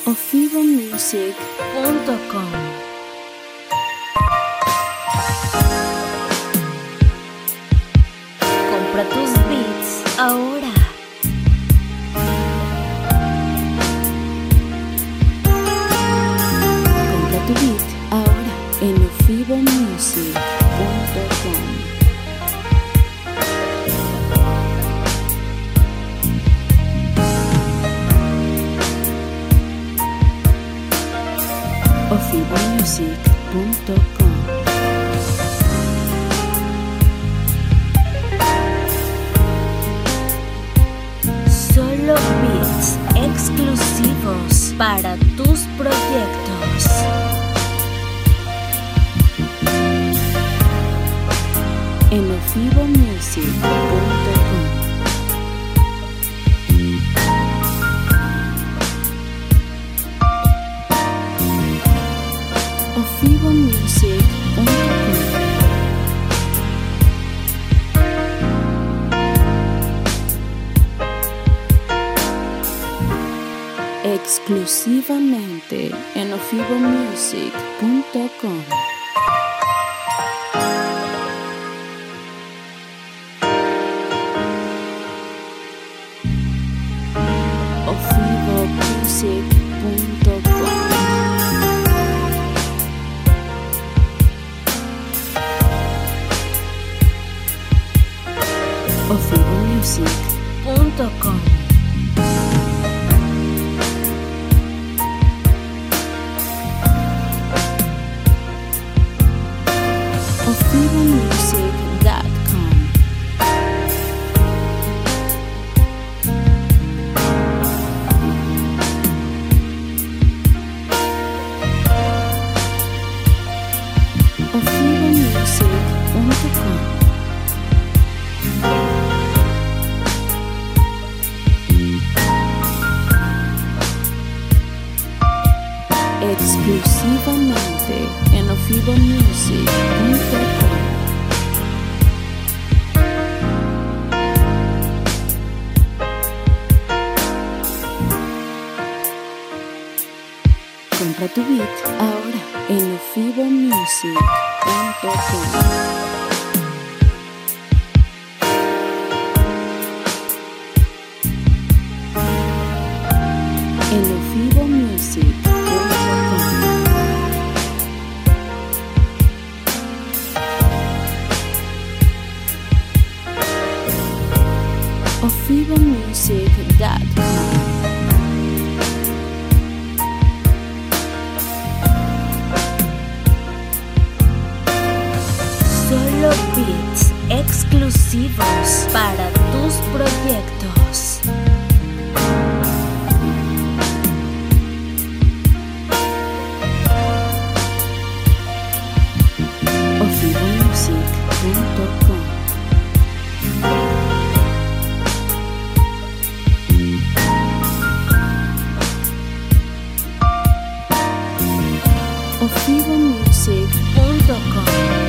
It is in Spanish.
ofibomusic.com. Compra tus beats ahora. Compra tu beat ahora en ofibomusic.com. ofibomusic.com. Solo beats exclusivos para tus proyectos. En ofibomusic.com. ofibomusic.com. Exclusivamente en ofibomusic.com. ofibomusic.com. ofibomusic.com. ofibomusic.com. ofibomusic.com. Exclusivamente en ofibomusic.com. Compra tu beat ahora en ofibomusic.com. En ofibomusic.com. ofibomusic.com. Solo beats exclusivos para tus proyectos. ofibomusic.com. ofibomusic.com.